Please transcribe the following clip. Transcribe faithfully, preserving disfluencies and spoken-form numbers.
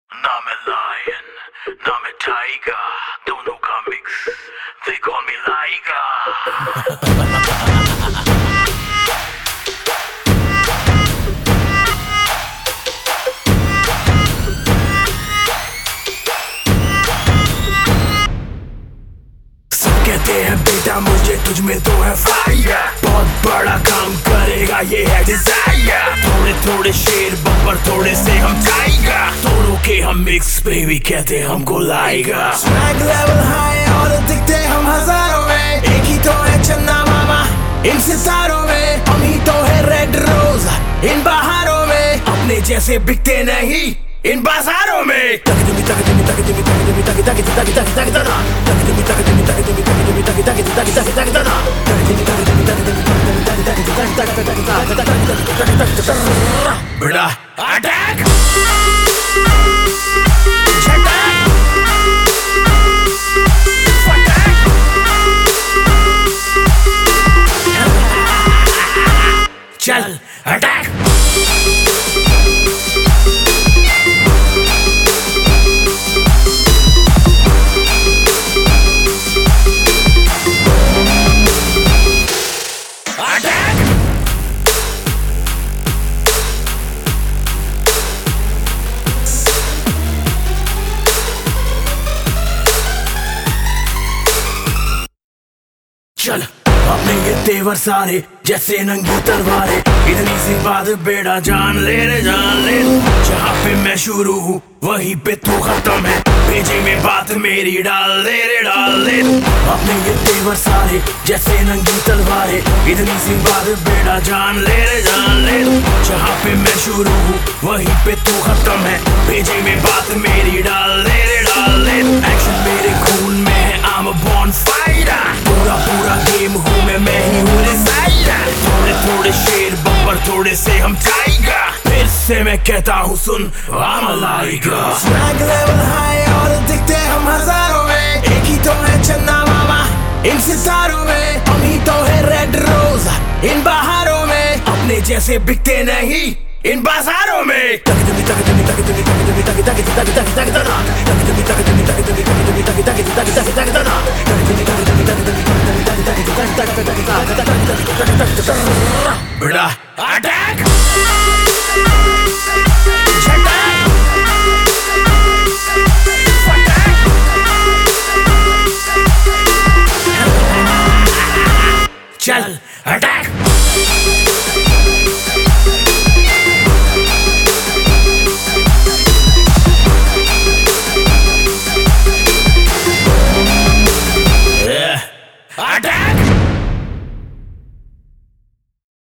नाम है लायन, नाम है टाइगर, दोनों का मिक्स, they call me लाइगा। कहते हैं बेटा मुझे तुझ में तो है फायर, बहुत बड़ा काम करेगा ये है डिजायर। थोड़े थोड़े शेर बब्बर, थोड़े से हम टाइगर, दोनों के हम मिक्स बेबी कहते हैं हमको लाइगा। स्वैग लेवल हाई और दिखते हम हजारों में, एक ही तो है चन्ना मामा इन सितारों में, हम ही तो है रेड रोज इन बहारों में, अपने जैसे बिकते नहीं इन बाजारों में। तक तक तक तक तक तक तक तक तक तक तक बड़ा अटैक चल अटैक। चल अपने ये तेवर सारे जैसे नंगी तलवारें, इतनी सी बात बेड़ा जान ले रे जान ले। जहाँ पे मैं शुरू हूँ वहीं पे तू खत्म है, भेजे में बात मेरी डाल दे रे डाल दे। अपने ये तेवर सारे जैसे नंगी तलवारें, इतनी सी बात बेड़ा जान ले रे जान ले। जहाँ पे मैं शुरू हूँ वहीं पे तू खत्म है, भेजे में बात मेरी डाल दे रे डाल दे। एक्शन मेरे खून में है, I'm a born fighter, पूरा पूरा गेम हूँ मैं मैं ही हूँ डिजाइनर। थोड़े थोड़े शेर बब्बर, थोड़े से हम टाइगर, फिर से मैं कहता हूँ सुन I'm a liger। Swag level high और दिखते हम हजारों में, एक ही तो है चन्ना मामा इन सितारों में, हम ही तो है रेड रोज इन बहारों में, अपने जैसे बिकते नहीं इन बाजारों में। तक तक तक तक तक तक तक तक तक तक तक बड़ा अटैक